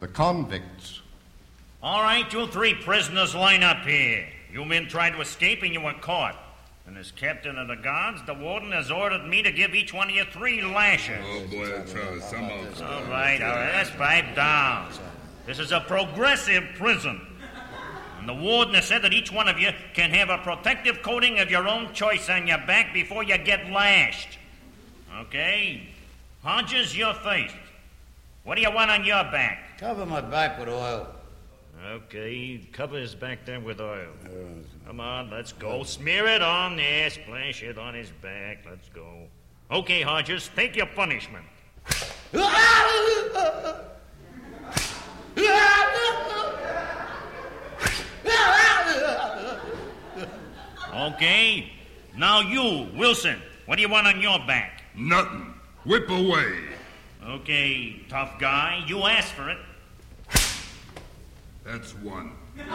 The convicts. All right, you three prisoners line up here. You men tried to escape and you were caught. And as captain of the guards, the warden has ordered me to give each one of you 3 lashes. Oh, boy, some of us. All right, let's pipe down. This is a progressive prison. And the warden has said that each one of you can have a protective coating of your own choice on your back before you get lashed. Okay? Hodges, you're first. What do you want on your back? Cover my back with oil. Okay, cover his back there with oil. Come on, let's go. Smear it on there, splash it on his back. Let's go. Okay, Hodges, take your punishment. Okay, now you, Wilson, what do you want on your back? Nothing. Whip away. Okay, tough guy, you asked for it. That's 1.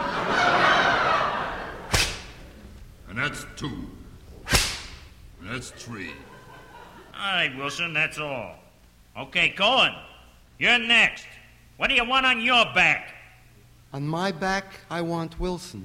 And that's 2. And that's 3. All right, Wilson, that's all. Okay, Cohen, you're next. What do you want on your back? On my back, I want Wilson.